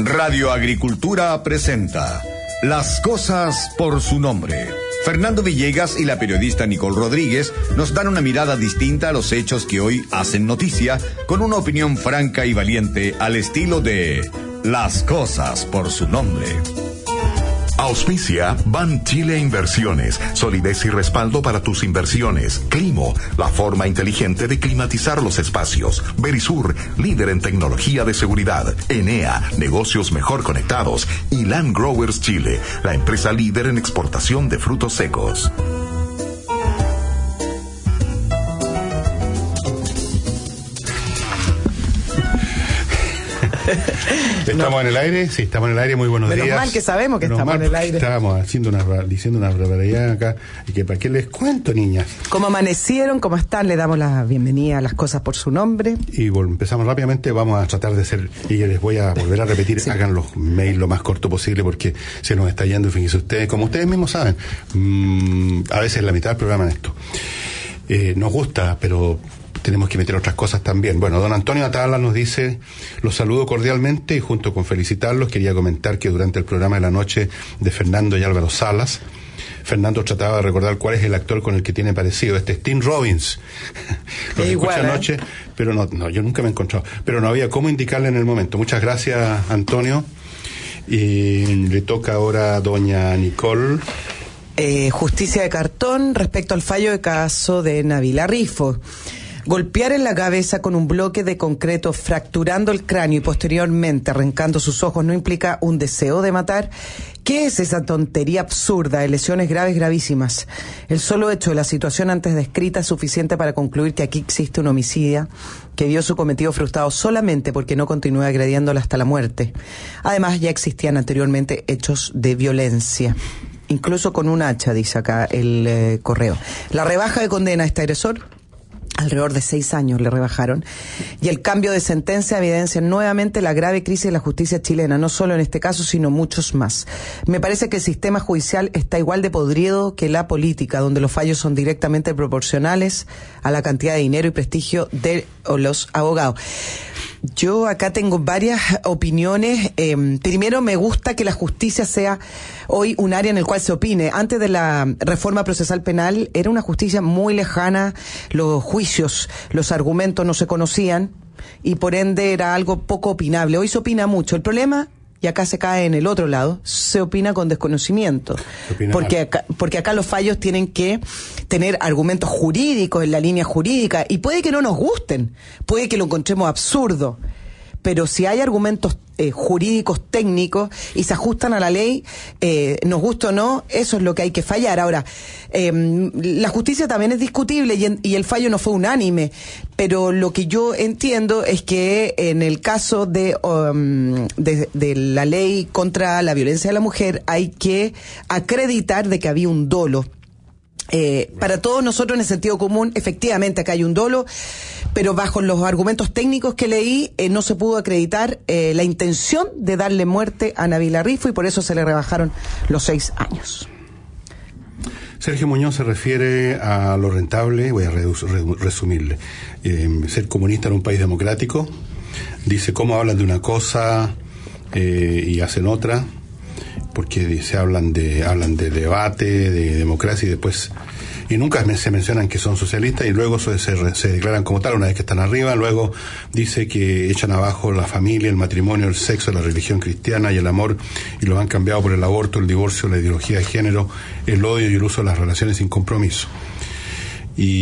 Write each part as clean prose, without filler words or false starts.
Radio Agricultura presenta Las cosas por su nombre. Fernando Villegas y la periodista Nicole Rodríguez nos dan una mirada distinta a los hechos que hoy hacen noticia, con una opinión franca y valiente al estilo de Las cosas por su nombre. Auspicia Ban Chile Inversiones, solidez y respaldo para tus inversiones. Climo, la forma inteligente de climatizar los espacios. Verisur, líder en tecnología de seguridad. Enea, negocios mejor conectados. Y Land Growers Chile, la empresa líder en exportación de frutos secos. ¿Estamos en el aire? Sí, estamos en el aire. Muy buenos días. Menos mal que sabemos que estamos en el aire. Estábamos diciendo una barbaridad acá. Y que para qué les cuento, niñas. ¿Cómo amanecieron? ¿Cómo están? Le damos la bienvenida a Las cosas por su nombre. Y empezamos rápidamente. Vamos a tratar de ser, y les voy a volver a repetir, sí. Hagan los mails lo más corto posible porque se nos está yendo. Fíjense ustedes, como ustedes mismos saben, a veces la mitad del programa en esto. Nos gusta, pero tenemos que meter otras cosas también. Bueno, don Antonio Atala nos dice: los saludo cordialmente y junto con felicitarlos quería comentar que durante el programa de la noche de Fernando y Álvaro Salas, Fernando trataba de recordar cuál es el actor con el que tiene parecido. Este es Tim Robbins. Lo escuché anoche, pero no, yo nunca me he encontrado. Pero no había cómo indicarle en el momento. Muchas gracias, Antonio. Y le toca ahora a doña Nicole. Justicia de cartón respecto al fallo de caso de Nabila Rifo. Golpear en la cabeza con un bloque de concreto, fracturando el cráneo y posteriormente arrancando sus ojos no implica un deseo de matar. ¿Qué es esa tontería absurda de lesiones graves gravísimas? El solo hecho de la situación antes descrita es suficiente para concluir que aquí existe un homicida que vio su cometido frustrado solamente porque no continúa agrediéndola hasta la muerte. Además, ya existían anteriormente hechos de violencia, incluso con un hacha, dice acá el correo. La rebaja de condena a este agresor, alrededor de 6 años le rebajaron, y el cambio de sentencia evidencia nuevamente la grave crisis de la justicia chilena, no solo en este caso, sino muchos más. Me parece que el sistema judicial está igual de podrido que la política, donde los fallos son directamente proporcionales a la cantidad de dinero y prestigio de los abogados. Yo acá tengo varias opiniones. Primero, me gusta que la justicia sea hoy un área en el cual se opine. Antes de la reforma procesal penal era una justicia muy lejana, los juicios, los argumentos no se conocían y por ende era algo poco opinable. Hoy se opina mucho. El problema, y acá se cae en el otro lado, se opina con desconocimiento. Porque acá los fallos tienen que tener argumentos jurídicos en la línea jurídica, y puede que no nos gusten, puede que lo encontremos absurdo, pero si hay argumentos jurídicos técnicos y se ajustan a la ley, nos gusta o no, eso es lo que hay que fallar. Ahora, la justicia también es discutible y el fallo no fue unánime, pero lo que yo entiendo es que en el caso de la ley contra la violencia de la mujer hay que acreditar de que había un dolo. Para todos nosotros en el sentido común, efectivamente acá hay un dolo, pero bajo los argumentos técnicos que leí no se pudo acreditar la intención de darle muerte a Nabila Rifo y por eso se le rebajaron los 6 años. Sergio Muñoz se refiere a lo rentable, voy a resumirle, ser comunista en un país democrático. Dice cómo hablan de una cosa y hacen otra, porque se hablan de debate, de democracia y después nunca se mencionan que son socialistas y luego se declaran como tal una vez que están arriba. Luego dice que echan abajo la familia, el matrimonio, el sexo, la religión cristiana y el amor y los han cambiado por el aborto, el divorcio, la ideología de género, el odio y el uso de las relaciones sin compromiso. Y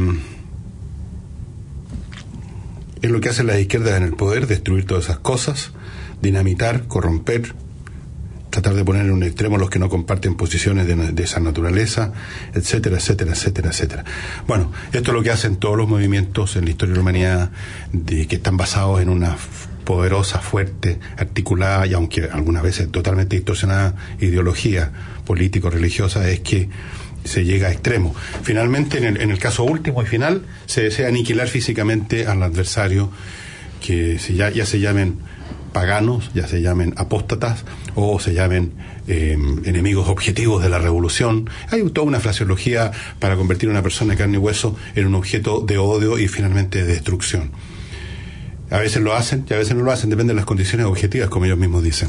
es lo que hacen las izquierdas en el poder: destruir todas esas cosas, dinamitar, corromper, tratar de poner en un extremo los que no comparten posiciones de esa naturaleza, etcétera, etcétera, etcétera, etcétera. Bueno, esto es lo que hacen todos los movimientos en la historia de la humanidad, que están basados en una poderosa, fuerte, articulada y aunque algunas veces totalmente distorsionada ideología político-religiosa, es que se llega a extremos. Finalmente, en el caso último y final, se desea aniquilar físicamente al adversario, que ya se llamen paganos, ya se llamen apóstatas o se llamen enemigos objetivos de la revolución. Hay toda una fraseología para convertir a una persona de carne y hueso en un objeto de odio y finalmente de destrucción. A veces lo hacen y a veces no lo hacen, depende de las condiciones objetivas, como ellos mismos dicen.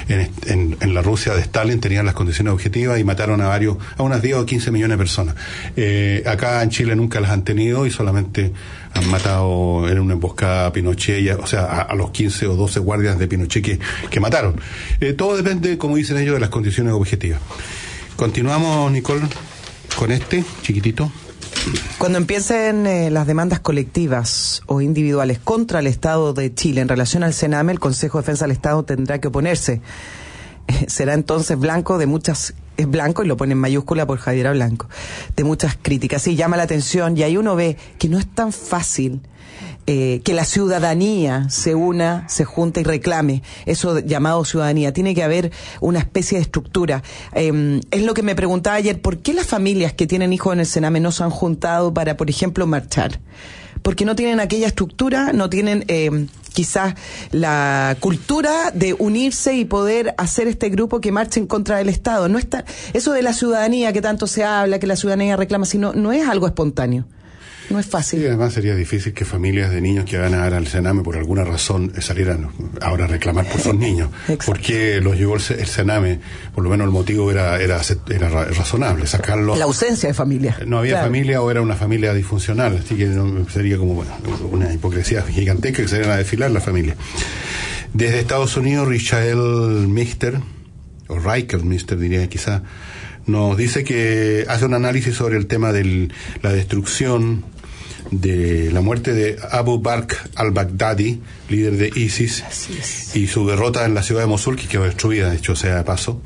En la Rusia de Stalin tenían las condiciones objetivas y mataron a unas 10 o 15 millones de personas. Acá en Chile nunca las han tenido y solamente han matado en una emboscada a Pinochet, a los 15 o 12 guardias de Pinochet que mataron. Todo depende, como dicen ellos, de las condiciones objetivas. Continuamos, Nicole, con este chiquitito. Cuando empiecen las demandas colectivas o individuales contra el Estado de Chile en relación al Sename, el Consejo de Defensa del Estado tendrá que oponerse. Será entonces blanco de muchas... Es blanco, y lo pone en mayúscula por Javiera Blanco, de muchas críticas. Sí, llama la atención, y ahí uno ve que no es tan fácil que la ciudadanía se una, se junte y reclame eso llamado ciudadanía. Tiene que haber una especie de estructura. Es lo que me preguntaba ayer, ¿por qué las familias que tienen hijos en el Sename no se han juntado para, por ejemplo, marchar? Porque no tienen aquella estructura, no tienen quizás la cultura de unirse y poder hacer este grupo que marche en contra del Estado. No está, eso de la ciudadanía que tanto se habla, que la ciudadanía reclama, sino no es algo espontáneo. No es fácil. Sí, además sería difícil que familias de niños que van a dar al Sename por alguna razón salieran ahora a reclamar por sus niños. Porque los llevó el Sename, por lo menos el motivo era razonable, sacarlos. La ausencia de familia. No había familia o era una familia disfuncional, así que sería como una hipocresía gigantesca que salieran a desfilar la familia. Desde Estados Unidos, Richard Mister, o Reicher Mister diría quizá, nos dice que hace un análisis sobre el tema de la destrucción, de la muerte de Abu Bakr al-Baghdadi, líder de ISIS, y su derrota en la ciudad de Mosul, que quedó destruida, de hecho, sea de paso,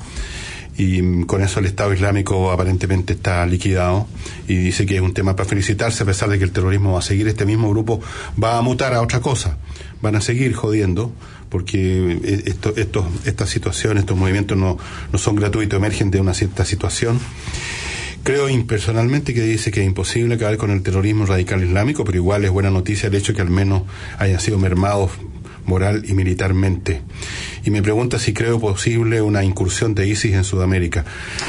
y con eso el Estado Islámico aparentemente está liquidado, y dice que es un tema para felicitarse, a pesar de que el terrorismo va a seguir. Este mismo grupo va a mutar a otra cosa, van a seguir jodiendo, porque estas situaciones, estos movimientos no son gratuitos, emergen de una cierta situación. Creo personalmente que dice que es imposible acabar con el terrorismo radical islámico, pero igual es buena noticia el hecho que al menos hayan sido mermados moral y militarmente. Y me pregunta si creo posible una incursión de ISIS en Sudamérica.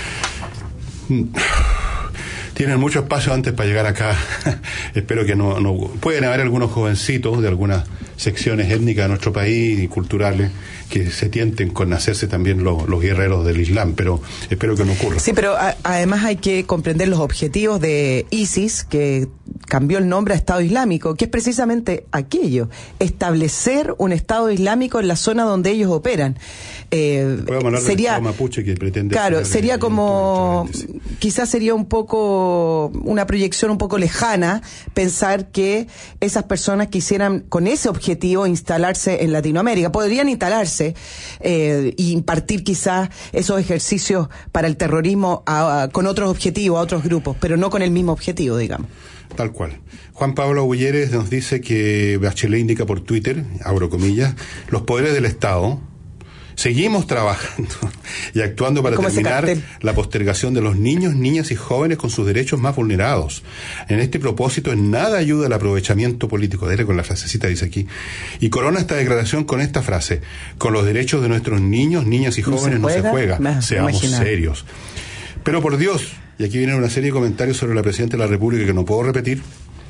Tienen mucho espacio antes para llegar acá. Espero que no. Pueden haber algunos jovencitos de algunas secciones étnicas de nuestro país y culturales que se tienten con hacerse también los guerreros del Islam, pero espero que no ocurra. Sí, pero además hay que comprender los objetivos de ISIS, que cambió el nombre a Estado Islámico, que es precisamente aquello, establecer un Estado Islámico en la zona donde ellos operan. Podemos hablar del Estado mapuche que pretende... Claro, sería como... Quizás sería un poco una proyección un poco lejana pensar que esas personas quisieran con ese objetivo instalarse en Latinoamérica. Podrían instalarse e impartir quizás esos ejercicios para el terrorismo con otros objetivos, a otros grupos, pero no con el mismo objetivo, digamos. Tal cual. Juan Pablo Bulleres nos dice que Bachelet indica por Twitter, abro comillas, los poderes del Estado seguimos trabajando y actuando para terminar la postergación de los niños, niñas y jóvenes con sus derechos más vulnerados. En este propósito en nada ayuda el aprovechamiento político. Dele con la frasecita, dice aquí. Y corona esta declaración con esta frase: con los derechos de nuestros niños, niñas y jóvenes no se juega. Seamos serios. Pero por Dios, y aquí viene una serie de comentarios sobre la Presidenta de la República que no puedo repetir.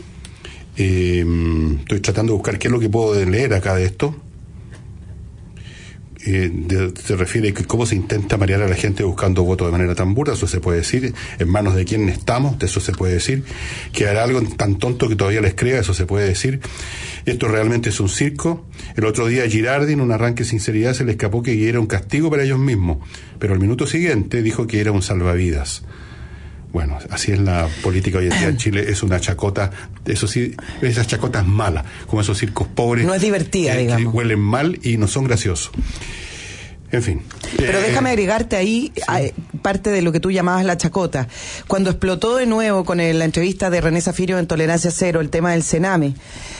Estoy tratando de buscar qué es lo que puedo leer acá de esto. Se refiere a cómo se intenta marear a la gente buscando votos de manera tan burda. Eso se puede decir. En manos de quién estamos, de eso se puede decir. Que hará algo tan tonto que todavía les crea, eso se puede decir. Esto realmente es un circo. El otro día Girardi, en un arranque de sinceridad, se le escapó que era un castigo para ellos mismos, pero al minuto siguiente dijo que era un salvavidas. Bueno, así es la política hoy en día en Chile, es una chacota, eso sí, esas chacotas malas, como esos circos pobres. No es divertida, digamos. Que huelen mal y no son graciosos. En fin. Pero déjame agregarte ahí parte de lo que tú llamabas la chacota. Cuando explotó de nuevo con la entrevista de René Zafiro en Tolerancia Cero, el tema del Sename,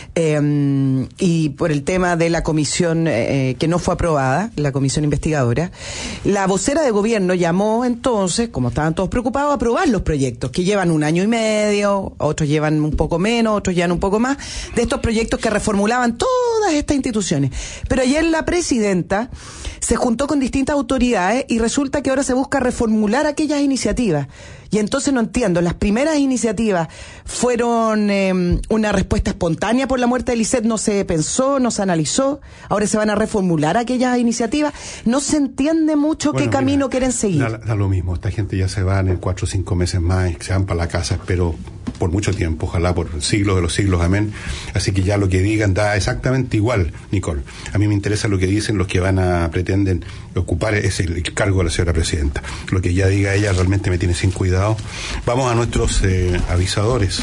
y por el tema de la comisión que no fue aprobada, la comisión investigadora, la vocera de gobierno llamó entonces, como estaban todos preocupados, a aprobar los proyectos, que llevan 1 año y medio, otros llevan un poco menos, otros llevan un poco más, de estos proyectos que reformulaban todas estas instituciones. Pero ayer la presidenta se juntó con distintas autoridades y resulta que ahora se busca reformular reformular aquellas iniciativas. Y entonces no entiendo, las primeras iniciativas fueron una respuesta espontánea por la muerte de Lisset, no se pensó, no se analizó, ahora se van a reformular aquellas iniciativas, no se entiende mucho qué camino quieren seguir. Da lo mismo, esta gente ya se van en 4 o 5 meses más, se van para la casa, espero por mucho tiempo, ojalá por siglos de los siglos, amén. Así que ya lo que digan da exactamente igual, Nicole. A mí me interesa lo que dicen los que pretenden ocupar ese el cargo de la señora presidenta. Lo que ya diga ella realmente me tiene sin cuidado. Vamos a nuestros avisadores.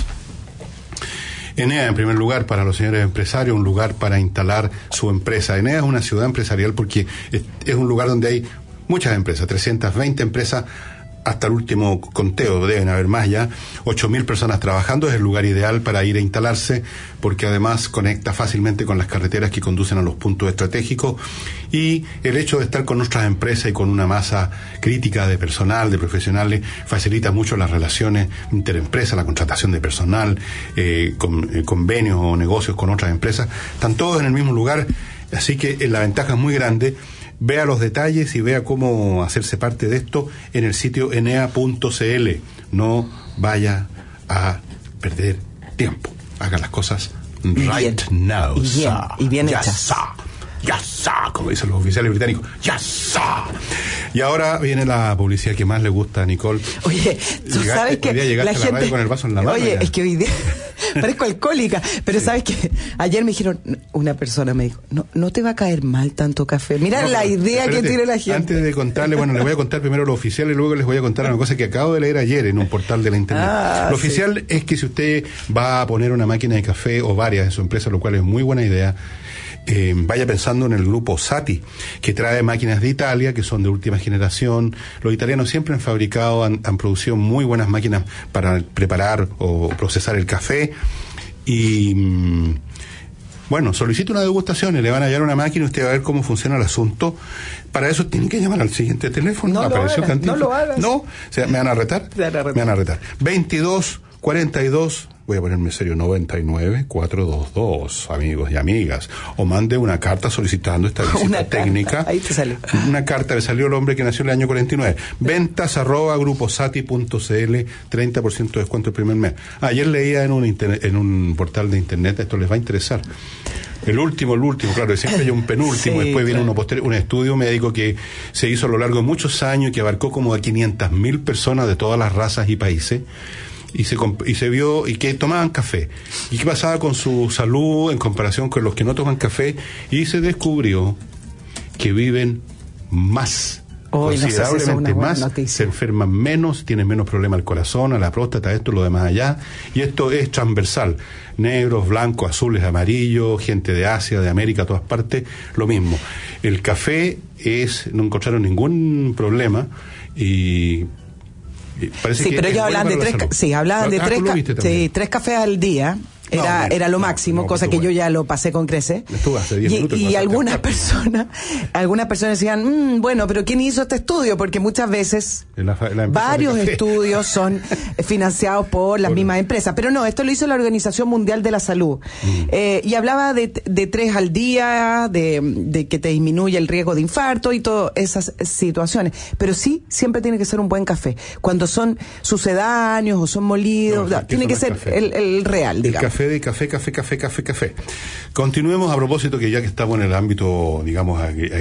Enea, en primer lugar, para los señores empresarios, un lugar para instalar su empresa. Enea es una ciudad empresarial porque es un lugar donde hay muchas empresas, 320 empresas. Hasta el último conteo, deben haber más ya, 8.000 personas trabajando, es el lugar ideal para ir a instalarse, porque además conecta fácilmente con las carreteras que conducen a los puntos estratégicos, y el hecho de estar con nuestras empresas y con una masa crítica de personal, de profesionales, facilita mucho las relaciones interempresas, la contratación de personal, convenios o negocios con otras empresas, están todos en el mismo lugar, así que la ventaja es muy grande. Vea los detalles y vea cómo hacerse parte de esto en el sitio enea.cl. No vaya a perder tiempo. Haga las cosas right now. Y bien hechas. Ya sa, como dicen los oficiales británicos. Ya sa. Y ahora viene la publicidad que más le gusta a Nicole. Oye, tú sabes que la gente... radio con el vaso en la mano. Oye, ya. Es que hoy día parezco alcohólica, pero sí. Sabes que ayer me dijeron, una persona me dijo, no te va a caer mal tanto café. Mira la idea que tiene la gente. Antes de contarle, les voy a contar primero lo oficial y luego les voy a contar una cosa que acabo de leer ayer en un portal de la internet. Lo oficial es que si usted va a poner una máquina de café o varias en su empresa, lo cual es muy buena idea, vaya pensando en el grupo Sati, que trae máquinas de Italia, que son de última generación. Los italianos siempre han fabricado, han producido muy buenas máquinas para preparar o procesar el café. Y bueno, solicita una degustación y le van a llevar una máquina y usted va a ver cómo funciona el asunto. Para eso tienen que llamar al siguiente teléfono. No lo hagas. No, o sea, ¿me van a retar? Me van a retar. 22 42, voy a ponerme serio, 99 422, amigos y amigas, o mande una carta solicitando esta visita técnica. Ahí te sale. Una carta, le salió el hombre que nació en el año 49. Ventas@gruposati.cl, 30% de descuento el primer mes. Ayer leía en un portal de internet, esto les va a interesar. El último, claro, siempre hay un penúltimo, después viene uno posterior, un estudio médico que se hizo a lo largo de muchos años, que abarcó como a 500.000 personas de todas las razas y países. Y se vio y que tomaban café y qué pasaba con su salud en comparación con los que no toman café, y se descubrió que viven más, considerablemente más, se enferman menos, tienen menos problemas al corazón, a la próstata, esto, lo demás allá, y esto es transversal, negros, blancos, azules, amarillos, gente de Asia, de América, todas partes, lo mismo. El café no encontraron ningún problema y parece sí, que pero ellos hablaban de tres cafés al día. Era lo máximo, cosa que yo ya lo pasé con creces. Estuve hace 10 minutos. Y algunas personas decían, bueno, pero ¿quién hizo este estudio? Porque muchas veces varios estudios son financiados por las mismas empresas. Pero no, esto lo hizo la Organización Mundial de la Salud. Y hablaba de 3 al día, de que te disminuye el riesgo de infarto y todas esas situaciones. Pero sí, siempre tiene que ser un buen café. Cuando son sucedáneos o son molidos, tiene que ser el real, digamos. Café. Continuemos, a propósito que ya que estamos en el ámbito, digamos,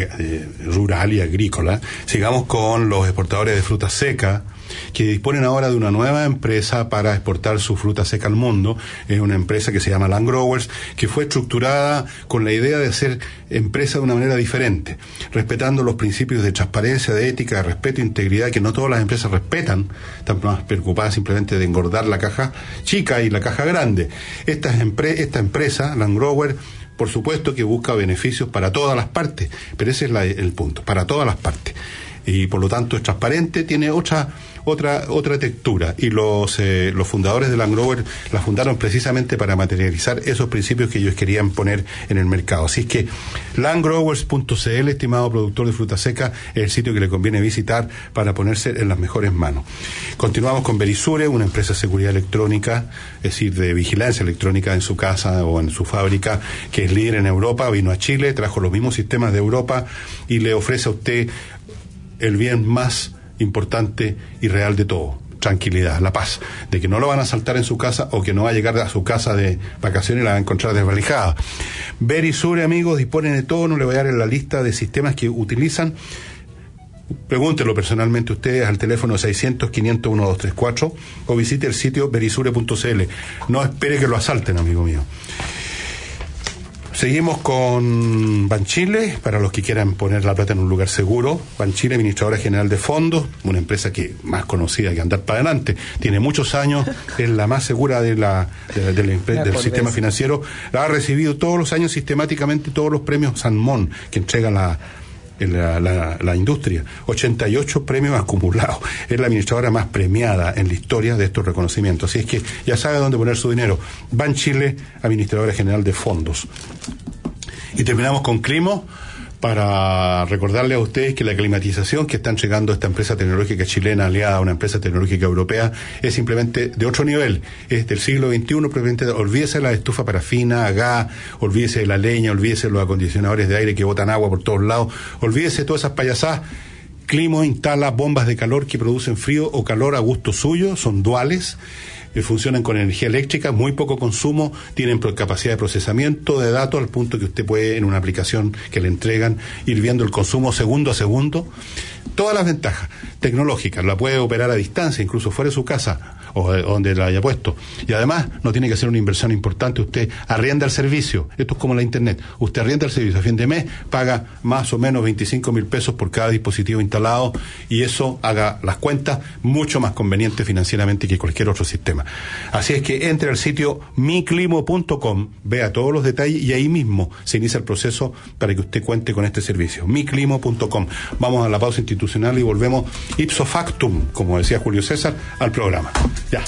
rural y agrícola, sigamos con los exportadores de fruta seca, que disponen ahora de una nueva empresa para exportar su fruta seca al mundo. Es una empresa que se llama Land Growers, que fue estructurada con la idea de hacer empresa de una manera diferente, respetando los principios de transparencia, de ética, de respeto e integridad, que no todas las empresas respetan, están más preocupadas simplemente de engordar la caja chica y la caja grande. Esta empresa, Land Growers, por supuesto que busca beneficios para todas las partes, pero ese es el punto, para todas las partes. Y por lo tanto es transparente, tiene otra textura, y los fundadores de Land Growers la fundaron precisamente para materializar esos principios que ellos querían poner en el mercado. Así es que landgrowers.cl, estimado productor de fruta seca, es el sitio que le conviene visitar para ponerse en las mejores manos. Continuamos con Verisure, una empresa de seguridad electrónica, es decir, de vigilancia electrónica en su casa o en su fábrica, que es líder en Europa. Vino a Chile, trajo los mismos sistemas de Europa y le ofrece a usted el bien más importante y real de todo: tranquilidad, la paz, de que no lo van a asaltar en su casa o que no va a llegar a su casa de vacaciones y la va a encontrar desvalijada. Verisure, amigos, disponen de todo. No le voy a dar en la lista de sistemas que utilizan. Pregúntelo personalmente ustedes al teléfono 600-500-1234 o visite el sitio verisure.cl. No espere que lo asalten, amigo mío. Seguimos con Banchile, para los que quieran poner la plata en un lugar seguro. Banchile, administradora general de fondos, una empresa que más conocida que andar para adelante, tiene muchos años, es la más segura del sistema financiero. La ha recibido todos los años sistemáticamente todos los premios Sanmón que entrega la industria. 88 premios acumulados. Es la administradora más premiada en la historia de estos reconocimientos. Así es que ya sabe dónde poner su dinero. Banchile, administradora general de fondos. Y terminamos con Climo, para recordarle a ustedes que la climatización que está entregando esta empresa tecnológica chilena aliada a una empresa tecnológica europea es simplemente de otro nivel, es del siglo XXI. Probablemente olvídese de la estufa parafina, gas, olvídese de la leña, olvídese de los acondicionadores de aire que botan agua por todos lados, olvídese de todas esas payasadas. Climo instala bombas de calor que producen frío o calor a gusto suyo, son duales, funcionan con energía eléctrica, muy poco consumo, tienen capacidad de procesamiento de datos al punto que usted puede, en una aplicación que le entregan, ir viendo el consumo segundo a segundo. Todas las ventajas tecnológicas, la puede operar a distancia, incluso fuera de su casa o donde la haya puesto. Y además no tiene que hacer una inversión importante, usted arrienda el servicio. Esto es como la internet, usted arrienda el servicio, a fin de mes paga más o menos 25,000 pesos por cada dispositivo instalado, y eso, haga las cuentas, mucho más conveniente financieramente que cualquier otro sistema. Así es que entre al sitio miclimo.com, vea todos los detalles y ahí mismo se inicia el proceso para que usted cuente con este servicio. miclimo.com. Vamos a la pausa institucional y volvemos ipso factum, como decía Julio César, al programa. Ya.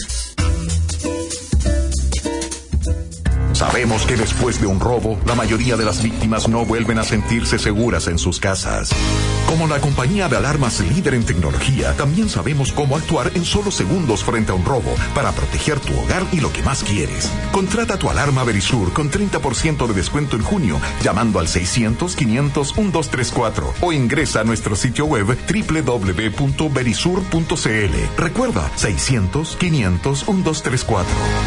Sabemos que después de un robo, la mayoría de las víctimas no vuelven a sentirse seguras en sus casas. Como la compañía de alarmas líder en tecnología, también sabemos cómo actuar en solo segundos frente a un robo para proteger tu hogar y lo que más quieres. Contrata tu alarma Verisur con 30% de descuento en junio, llamando al 600-500-1234 o ingresa a nuestro sitio web www.verisur.cl. Recuerda, 600-500-1234.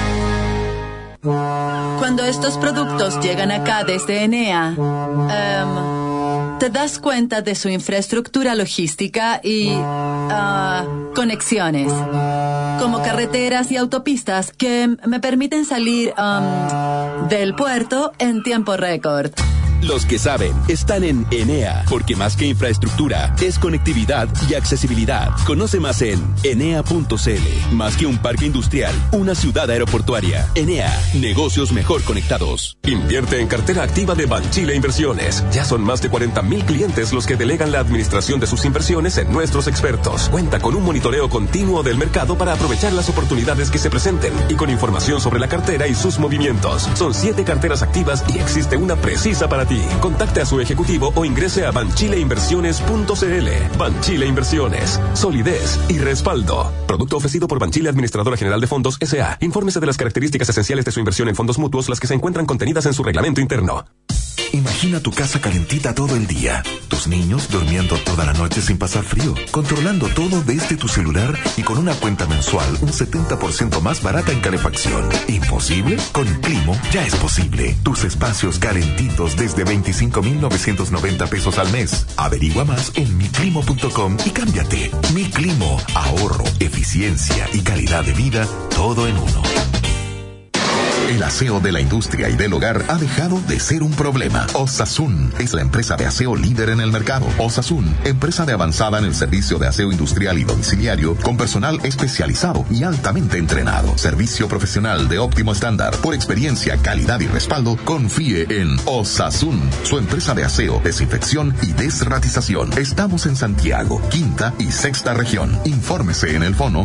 Cuando estos productos llegan acá desde Enea, te das cuenta de su infraestructura logística y conexiones, como carreteras y autopistas que me permiten salir del puerto en tiempo récord. Los que saben están en Enea, porque más que infraestructura, es conectividad y accesibilidad. Conoce más en enea.cl. Más que un parque industrial, una ciudad aeroportuaria. Enea, negocios mejor conectados. Invierte en cartera activa de Banchile Inversiones. Ya son más de 40,000 clientes los que delegan la administración de sus inversiones en nuestros expertos. Cuenta con un monitoreo continuo del mercado para aprovechar las oportunidades que se presenten y con información sobre la cartera y sus movimientos. Son 7 carteras activas y existe una precisa para ti. Contacte a su ejecutivo o ingrese a banchileinversiones.cl. Banchile Inversiones. Solidez y respaldo. Producto ofrecido por Banchile, Administradora General de Fondos, S.A. Infórmese de las características esenciales de su inversión en fondos mutuos, las que se encuentran contenidas en su reglamento interno. Imagina tu casa calentita todo el día, tus niños durmiendo toda la noche sin pasar frío, controlando todo desde tu celular y con una cuenta mensual un 70% más barata en calefacción. ¿Imposible? Con Climo ya es posible. Tus espacios calentitos desde 25,990 pesos al mes. Averigua más en miclimo.com y cámbiate. Mi Climo, ahorro, eficiencia y calidad de vida, todo en uno. El aseo de la industria y del hogar ha dejado de ser un problema. Osasun es la empresa de aseo líder en el mercado. Osasun, empresa de avanzada en el servicio de aseo industrial y domiciliario, con personal especializado y altamente entrenado. Servicio profesional de óptimo estándar. Por experiencia, calidad y respaldo, confíe en Osasun, su empresa de aseo, desinfección y desratización. Estamos en Santiago, quinta y sexta región. Infórmese en el fono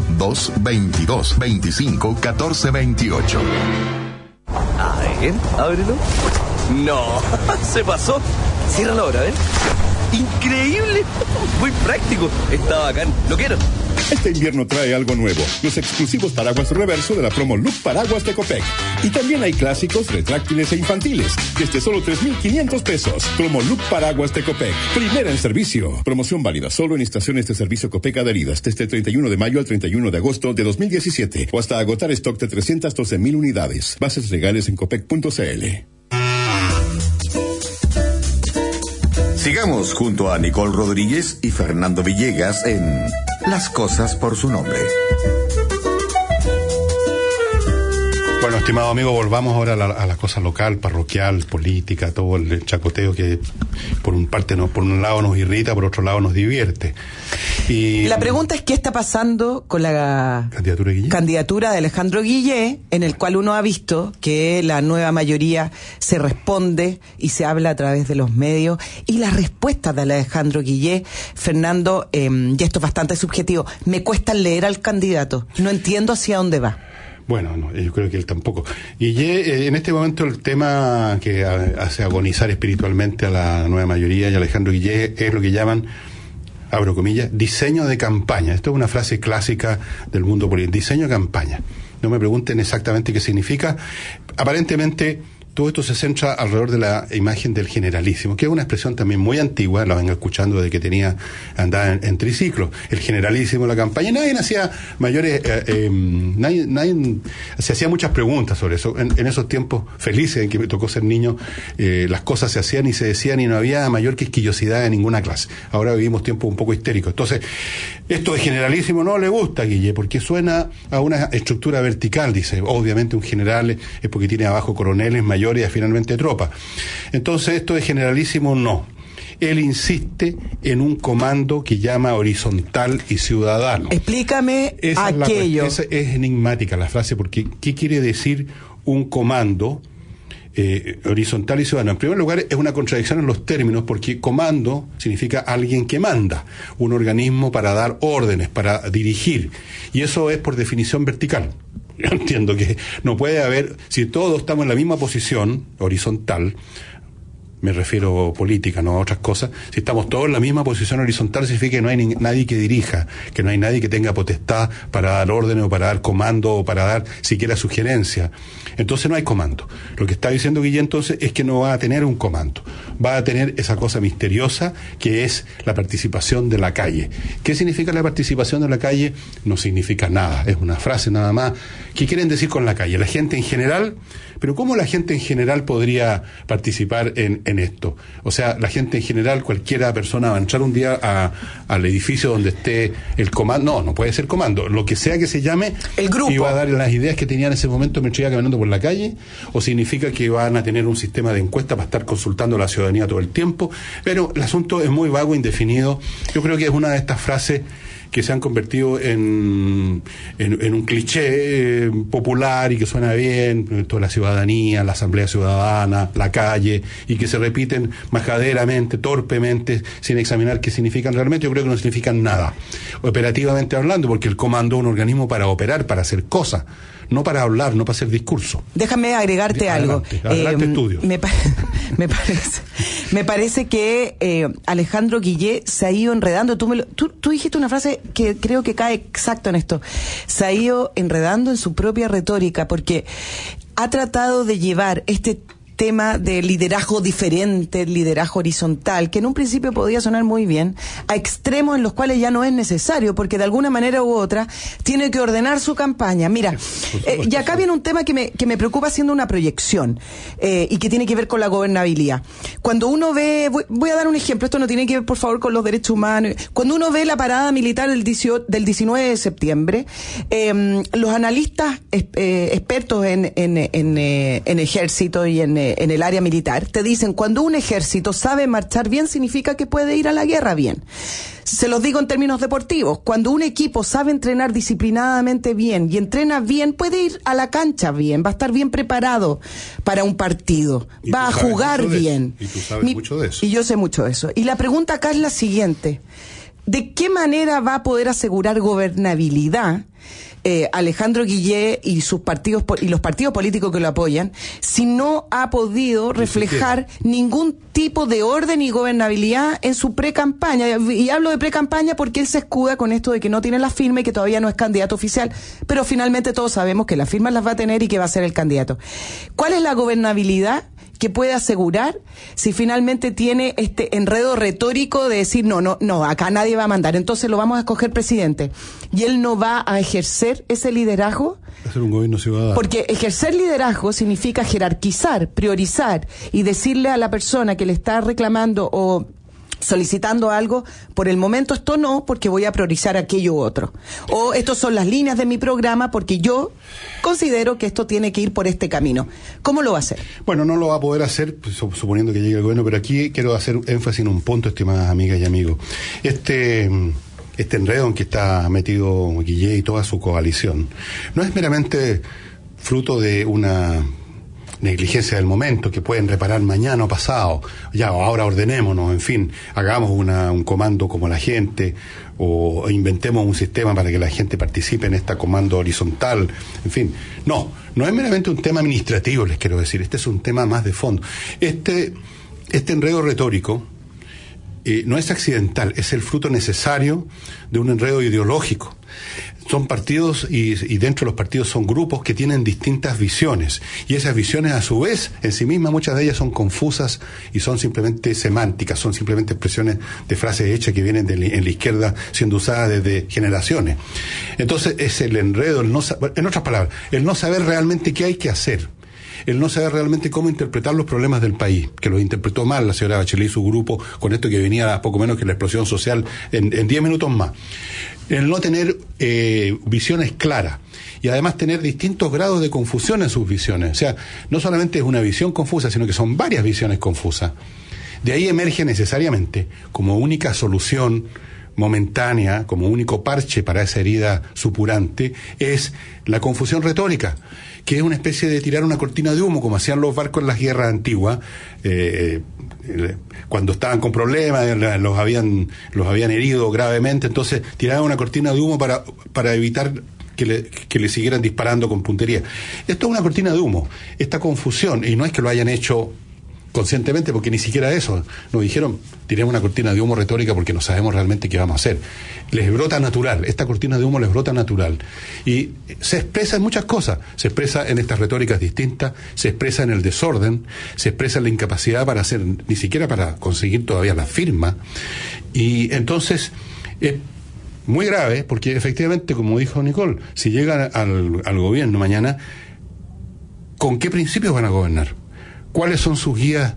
222-25-1428. A ver, ábrelo. No, se pasó. Ciérralo ahora, ¿ven? ¡Increíble! Muy práctico. Está bacán. Lo quiero. Este invierno trae algo nuevo, los exclusivos paraguas reverso de la promo Look Paraguas de Copec. Y también hay clásicos, retráctiles e infantiles, desde solo 3,500 pesos. Promo Look Paraguas de Copec, primera en servicio. Promoción válida solo en estaciones de servicio Copec adheridas desde el 31 de mayo al 31 de agosto de 2017 o hasta agotar stock de 312,000 unidades. Bases legales en copec.cl. Sigamos junto a Nicole Rodríguez y Fernando Villegas en Las Cosas por su Nombre. Bueno, estimado amigo, volvamos ahora a la cosa local, parroquial, política, todo el chacoteo que por un lado nos irrita, por otro lado nos divierte. Y la pregunta es qué está pasando con la candidatura de Alejandro Guillé, en el cual uno ha visto que la nueva mayoría se responde y se habla a través de los medios, y las respuestas de Alejandro Guillé, Fernando, y esto es bastante subjetivo, me cuesta leer al candidato, no entiendo hacia dónde va. Bueno, no, yo creo que él tampoco. Y en este momento el tema que hace agonizar espiritualmente a la nueva mayoría y a Alejandro Guillé es lo que llaman, abro comillas, diseño de campaña. Esto es una frase clásica del mundo político, diseño de campaña. No me pregunten exactamente qué significa. Aparentemente todo esto se centra alrededor de la imagen del generalísimo, que es una expresión también muy antigua, la vengo escuchando desde que andaba en triciclo. El generalísimo de la campaña, nadie hacía mayores, nadie se hacía muchas preguntas sobre eso. En esos tiempos felices en que me tocó ser niño, las cosas se hacían y se decían y no había mayor quisquillosidad en ninguna clase. Ahora vivimos tiempos un poco histéricos. Entonces, esto de generalísimo no le gusta a Guille, porque suena a una estructura vertical, dice. Obviamente un general es porque tiene abajo coroneles, mayores y finalmente tropas. Entonces esto de generalísimo no. Él insiste en un comando que llama horizontal y ciudadano. Explícame aquello. Es enigmática la frase, porque ¿qué quiere decir un comando horizontal y ciudadano? En primer lugar, es una contradicción en los términos, porque comando significa alguien que manda, un organismo para dar órdenes, para dirigir, y eso es por definición vertical. Yo entiendo que no puede haber, si todos estamos en la misma posición horizontal, me refiero política, no a otras cosas, si estamos todos en la misma posición horizontal, significa que no hay nadie que dirija, que no hay nadie que tenga potestad para dar órdenes o para dar comando o para dar siquiera sugerencia. Entonces no hay comando. Lo que está diciendo Guille entonces es que no va a tener un comando, va a tener esa cosa misteriosa que es la participación de la calle. ¿Qué significa la participación de la calle? No significa nada, es una frase nada más. ¿Qué quieren decir con la calle? La gente en general. Pero ¿cómo la gente en general podría participar en esto? O sea, la gente en general, cualquiera persona va a entrar un día al edificio donde esté el comando. No puede ser comando. Lo que sea que se llame, el grupo. Y va a dar las ideas que tenía en ese momento mientras iba caminando por la calle, o significa que van a tener un sistema de encuesta para estar consultando a la ciudadanía todo el tiempo. Pero el asunto es muy vago, indefinido. Yo creo que es una de estas frases que se han convertido en un cliché popular y que suena bien, toda la ciudadanía, la asamblea ciudadana, la calle, y que se repiten majaderamente, torpemente, sin examinar qué significan realmente. Yo creo que no significan nada, operativamente hablando, porque el comando es un organismo para operar, para hacer cosas, no para hablar, no para hacer discurso. Déjame agregarte algo. Adelante, estudio. Me parece que Alejandro Guillé se ha ido enredando. Tú dijiste una frase que creo que cae exacto en esto. Se ha ido enredando en su propia retórica, porque ha tratado de llevar este tema de liderazgo diferente, liderazgo horizontal, que en un principio podía sonar muy bien, a extremos en los cuales ya no es necesario, porque de alguna manera u otra tiene que ordenar su campaña. Mira, y acá viene un tema que me preocupa haciendo una proyección, y que tiene que ver con la gobernabilidad. Cuando uno ve, voy a dar un ejemplo, esto no tiene que ver por favor con los derechos humanos, cuando uno ve la parada militar del 19 de septiembre, los analistas expertos en ejército y en el área militar, te dicen, cuando un ejército sabe marchar bien, significa que puede ir a la guerra bien. Se los digo en términos deportivos, cuando un equipo sabe entrenar disciplinadamente bien y entrena bien, puede ir a la cancha bien, va a estar bien preparado para un partido, va a jugar bien. Y tú sabes mucho de eso. Y yo sé mucho de eso. Y la pregunta acá es la siguiente: ¿de qué manera va a poder asegurar gobernabilidad Alejandro Guillé y sus partidos y los partidos políticos que lo apoyan, si no ha podido reflejar ningún tipo de orden y gobernabilidad en su pre-campaña? Y hablo de pre-campaña porque él se escuda con esto de que no tiene la firma y que todavía no es candidato oficial, pero finalmente todos sabemos que las firmas las va a tener y que va a ser el candidato. ¿Cuál es la gobernabilidad que puede asegurar si finalmente tiene este enredo retórico de decir no, acá nadie va a mandar, entonces lo vamos a escoger presidente, y él no va a ejercer ese liderazgo? Hacer un gobierno ciudadano. Porque ejercer liderazgo significa jerarquizar, priorizar y decirle a la persona que le está reclamando o solicitando algo, por el momento esto no, porque voy a priorizar aquello otro. O estas son las líneas de mi programa porque yo considero que esto tiene que ir por este camino. ¿Cómo lo va a hacer? Bueno, no lo va a poder hacer, suponiendo que llegue el gobierno, pero aquí quiero hacer énfasis en un punto, estimadas amigas y amigos. Este enredo en que está metido Guillé y toda su coalición no es meramente fruto de una negligencia del momento que pueden reparar mañana o pasado, ya ahora ordenémonos, en fin, hagamos un comando como la gente, o inventemos un sistema para que la gente participe en este comando horizontal, en fin, no es meramente un tema administrativo, les quiero decir, este es un tema más de fondo. Este enredo retórico no es accidental, es el fruto necesario de un enredo ideológico. Son partidos y dentro de los partidos son grupos que tienen distintas visiones, y esas visiones a su vez en sí mismas muchas de ellas son confusas y son simplemente semánticas, son simplemente expresiones de frases hechas que vienen en la izquierda siendo usadas desde generaciones. Entonces es el enredo, en otras palabras, el no saber realmente qué hay que hacer, el no saber realmente cómo interpretar los problemas del país, que los interpretó mal la señora Bachelet y su grupo con esto que venía a poco menos que la explosión social en 10 minutos más. El no tener visiones claras y además tener distintos grados de confusión en sus visiones. O sea, no solamente es una visión confusa, sino que son varias visiones confusas. De ahí emerge necesariamente como única solución momentánea, como único parche para esa herida supurante, es la confusión retórica, que es una especie de tirar una cortina de humo, como hacían los barcos en las guerras antiguas, cuando estaban con problemas, los habían herido gravemente, entonces tiraban una cortina de humo para evitar que le siguieran disparando con puntería. Esto es una cortina de humo, esta confusión, y no es que lo hayan hecho conscientemente, porque ni siquiera eso, nos dijeron, tiremos una cortina de humo retórica porque no sabemos realmente qué vamos a hacer. Les brota natural, esta cortina de humo les brota natural, y se expresa en muchas cosas, se expresa en estas retóricas distintas, se expresa en el desorden, se expresa en la incapacidad para hacer, ni siquiera para conseguir todavía la firma, y entonces es muy grave, porque efectivamente, como dijo Nicole, si llegan al gobierno mañana, ¿con qué principios van a gobernar? ¿Cuáles son sus guías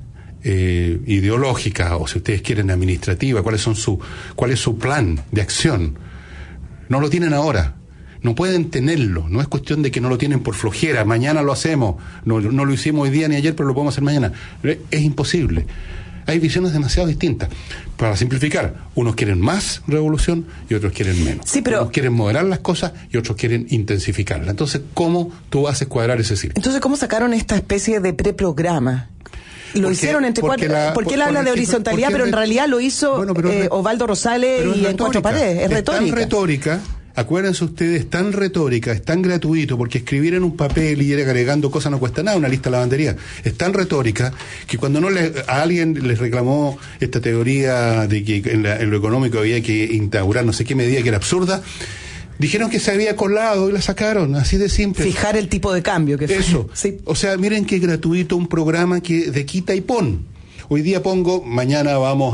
ideológicas, o si ustedes quieren administrativas? ¿Cuál es su plan de acción? No lo tienen ahora, no pueden tenerlo, no es cuestión de que no lo tienen por flojera, mañana lo hacemos, no lo hicimos hoy día ni ayer, pero lo podemos hacer mañana. Es imposible. Hay visiones demasiado distintas. Para simplificar, unos quieren más revolución y otros quieren menos. Sí, pero unos quieren moderar las cosas y otros quieren intensificarlas. Entonces, ¿cómo tú haces cuadrar ese círculo? Entonces, ¿cómo sacaron esta especie de preprograma? Lo hicieron entre cuatro, porque él habla de horizontalidad, pero en realidad lo hizo Osvaldo Rosales y en cuatro paredes. Es retórica. Es tan retórica. Acuérdense ustedes, es tan retórica, es tan gratuito, porque escribir en un papel y ir agregando cosas no cuesta nada, una lista de lavandería. Es tan retórica que cuando a alguien les reclamó esta teoría de que en lo económico había que instaurar no sé qué medida que era absurda, dijeron que se había colado y la sacaron, así de simple. Fijar el tipo de cambio que fue. Eso. Sí. O sea, miren qué gratuito un programa que de quita y pon. Hoy día pongo, mañana vamos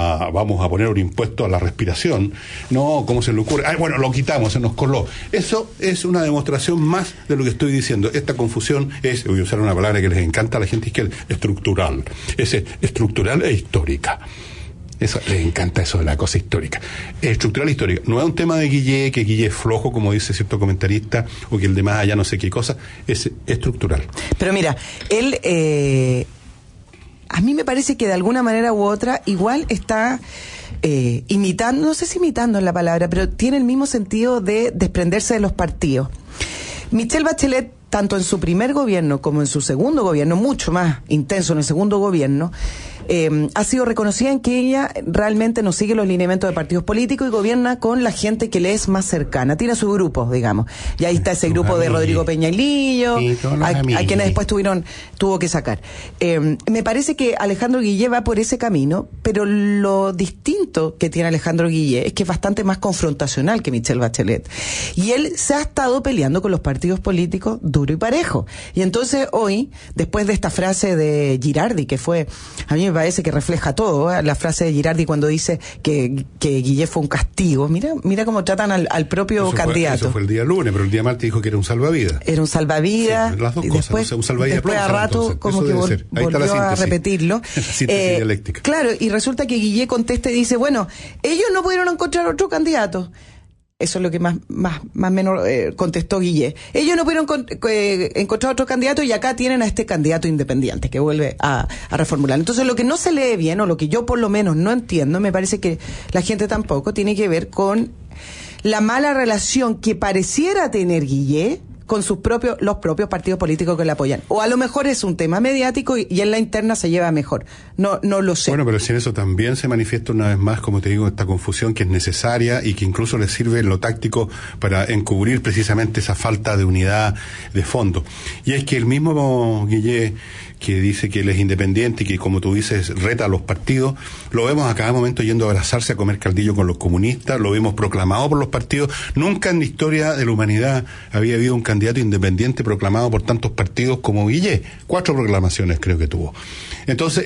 a poner un impuesto a la respiración. No, ¿cómo se le ocurre? Bueno, lo quitamos, se nos coló. Eso es una demostración más de lo que estoy diciendo. Esta confusión es, voy a usar una palabra que les encanta a la gente izquierda, estructural. Es estructural e histórica. Eso, les encanta eso de la cosa histórica. Estructural e histórica. No es un tema de Guillé, que Guillé es flojo, como dice cierto comentarista, o que el demás allá no sé qué cosa. Es estructural. Pero mira, él... a mí me parece que de alguna manera u otra igual está imitando, no sé si imitando es la palabra, pero tiene el mismo sentido de desprenderse de los partidos. Michelle Bachelet, tanto en su primer gobierno como en su segundo gobierno, mucho más intenso en el segundo gobierno, ha sido reconocida en que ella realmente no sigue los lineamientos de partidos políticos y gobierna con la gente que le es más cercana. Tiene su grupo, digamos. Y ahí está ese grupo de Rodrigo Peñalillo, a quienes después tuvo que sacar. Me parece que Alejandro Guillé va por ese camino, pero lo distinto que tiene Alejandro Guillé es que es bastante más confrontacional que Michelle Bachelet. Y él se ha estado peleando con los partidos políticos duro y parejo. Y entonces hoy, después de esta frase de Girardi, que fue, a mí me parece que refleja todo, la frase de Girardi cuando dice que Guillé fue un castigo. Mira cómo tratan al propio candidato. Eso fue el día lunes, pero el día martes dijo que era un salvavidas. Era un salvavidas. Sí, las dos cosas, después, no sé, un salvavidas después a rato entonces, como que volvió a repetirlo. La síntesis dialéctica. Claro, y resulta que Guillé contesta y dice, bueno, ellos no pudieron encontrar otro candidato. Eso es lo que más menos contestó Guillé. Ellos no pudieron encontrar otro candidato y acá tienen a este candidato independiente que vuelve a reformular. Entonces lo que no se lee bien, o lo que yo por lo menos no entiendo, me parece que la gente tampoco, tiene que ver con la mala relación que pareciera tener Guillé con los propios partidos políticos que le apoyan. O a lo mejor es un tema mediático y en la interna se lleva mejor. No lo sé. Bueno, pero si en eso también se manifiesta una vez más, como te digo, esta confusión que es necesaria y que incluso le sirve en lo táctico para encubrir precisamente esa falta de unidad de fondo. Y es que el mismo Guillé, que dice que él es independiente y que, como tú dices, reta a los partidos, lo vemos a cada momento yendo a abrazarse a comer caldillo con los comunistas, lo vemos proclamado por los partidos. Nunca en la historia de la humanidad había habido un candidato independiente proclamado por tantos partidos como Guillé. 4 proclamaciones creo que tuvo. Entonces,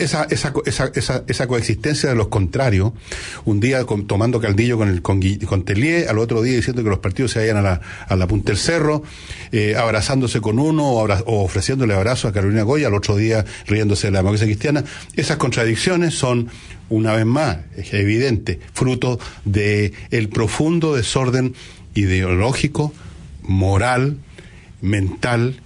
esa coexistencia de los contrarios, un día tomando caldillo con Tellier, al otro día diciendo que los partidos se vayan a la punta del cerro, abrazándose con uno o ofreciéndole abrazo a Carolina Goya, al otro día riéndose de la democracia cristiana. Esas contradicciones son, una vez más, es evidente, fruto de el profundo desorden ideológico, moral, mental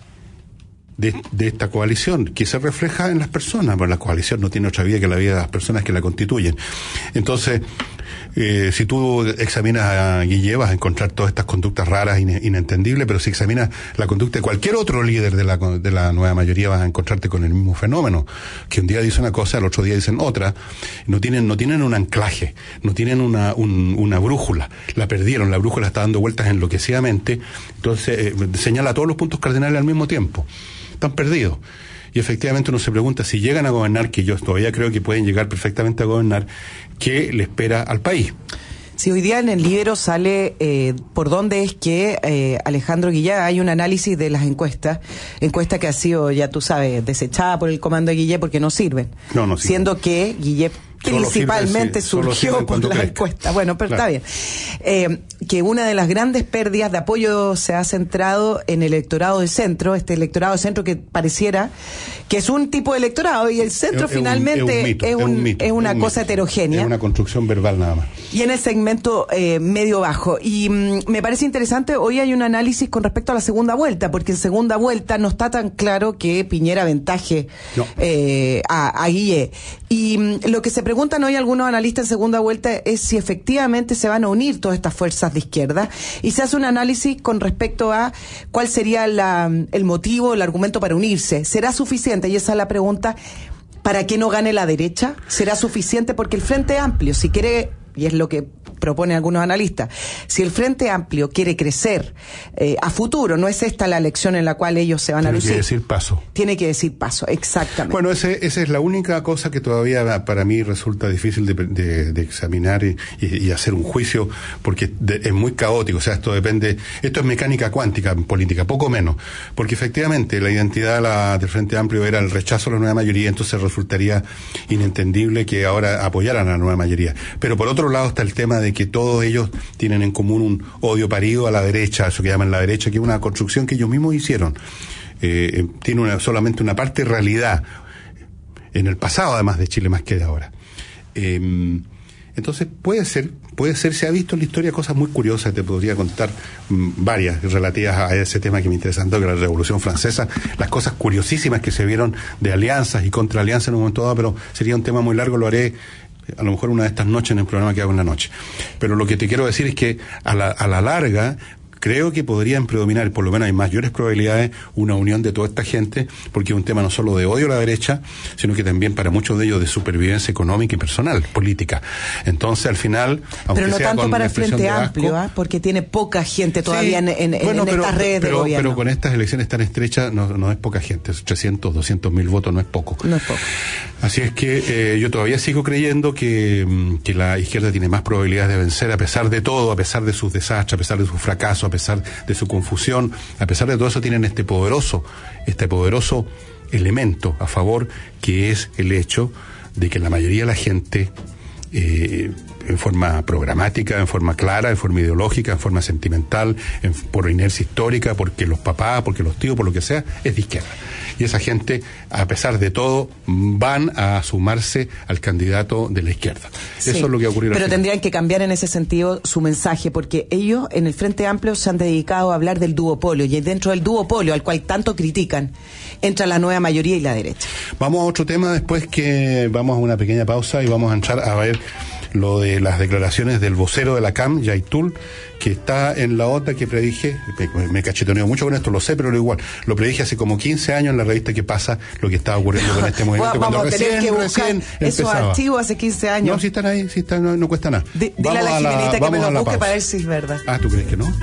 de esta coalición, que se refleja en las personas, porque la coalición no tiene otra vida que la vida de las personas que la constituyen. Entonces, si tú examinas a Guillé vas a encontrar todas estas conductas raras, inentendibles, pero si examinas la conducta de cualquier otro líder de la nueva mayoría vas a encontrarte con el mismo fenómeno, que un día dice una cosa, al otro día dicen otra. No tienen un anclaje, no tienen una brújula, la perdieron, la brújula está dando vueltas enloquecidamente, entonces señala todos los puntos cardinales al mismo tiempo. Están perdidos. Y efectivamente uno se pregunta, si llegan a gobernar, que yo todavía creo que pueden llegar perfectamente a gobernar, ¿qué le espera al país? Sí, hoy día en el Libero sale por dónde es que Alejandro Guillé, hay un análisis de las encuesta que ha sido, ya tú sabes, desechada por el comando de Guillé porque no sirven. No sirven. Siendo que Guillé principalmente surgió por la encuesta. Bueno, pero claro. Está bien. Que una de las grandes pérdidas de apoyo se ha centrado en el electorado de centro, este electorado de centro que pareciera que es un tipo de electorado y el centro finalmente es una cosa heterogénea. Es una construcción verbal nada más. Y en el segmento medio bajo. Y me parece interesante, hoy hay un análisis con respecto a la segunda vuelta, porque en segunda vuelta no está tan claro que Piñera aventaje a Guillé. Y lo que se preguntan hoy algunos analistas en segunda vuelta es si efectivamente se van a unir todas estas fuerzas de izquierda, y se hace un análisis con respecto a cuál sería el motivo, el argumento para unirse. ¿Será suficiente? Y esa es la pregunta. ¿Para que no gane la derecha? ¿Será suficiente? Porque el Frente Amplio, si quiere, y es lo que proponen algunos analistas, si el Frente Amplio quiere crecer a futuro, no es esta la elección en la cual ellos se van a lucir. Tiene que decir paso. Tiene que decir paso, exactamente. Esa es la única cosa que todavía para mí resulta difícil de examinar y hacer un juicio, porque es muy caótico. O sea, esto es mecánica cuántica en política, poco menos. Porque efectivamente la identidad del Frente Amplio era el rechazo a la nueva mayoría, entonces resultaría inentendible que ahora apoyaran a la nueva mayoría. Pero por otro lado está el tema de que todos ellos tienen en común un odio parido a la derecha, eso que llaman la derecha, que es una construcción que ellos mismos hicieron. Tiene solamente una parte de realidad en el pasado, además de Chile, más que de ahora. Entonces puede ser, se ha visto en la historia cosas muy curiosas, te podría contar varias relativas a ese tema que me interesa tanto, que la Revolución Francesa, las cosas curiosísimas que se vieron de alianzas y contraalianzas en un momento dado, pero sería un tema muy largo, lo haré a lo mejor una de estas noches en el programa que hago en la noche. Pero lo que te quiero decir es que a la larga, creo que podrían predominar, por lo menos hay mayores probabilidades, una unión de toda esta gente, porque es un tema no solo de odio a la derecha, sino que también para muchos de ellos de supervivencia económica y personal, política. Entonces, al final, aunque pero no sea tanto con para el Frente asco, Amplio, porque tiene poca gente todavía en estas redes de gobierno. Pero con estas elecciones tan estrechas no es poca gente, 300, 200 mil votos no es poco. No es poco. Así es que yo todavía sigo creyendo que la izquierda tiene más probabilidades de vencer, a pesar de todo, a pesar de sus desastres, a pesar de sus fracasos, a pesar de su confusión, a pesar de todo eso tienen este poderoso elemento a favor, que es el hecho de que la mayoría de la gente, en forma programática, en forma clara, en forma ideológica, en forma sentimental, por inercia histórica, porque los papás, porque los tíos, por lo que sea, es de izquierda. Y esa gente, a pesar de todo, van a sumarse al candidato de la izquierda. Sí, eso es lo que ha ocurrido. Pero tendrían que cambiar en ese sentido su mensaje, porque ellos en el Frente Amplio se han dedicado a hablar del duopolio, y dentro del duopolio, al cual tanto critican, entra la nueva mayoría y la derecha. Vamos a otro tema después, que vamos a una pequeña pausa y vamos a entrar a ver lo de las declaraciones del vocero de la CAM, Yaitul, que está en la OTA que predije, me cachetoneo mucho con esto, lo sé, pero igual, lo predije hace como 15 años en la revista ¿Qué pasa? Lo que estaba ocurriendo con este movimiento. Vamos a tener que buscar esos archivos hace 15 años. No, si están ahí, no cuesta nada. Dile a la Jimenita que me lo busque para ver si es verdad. Ah, ¿tú crees que no?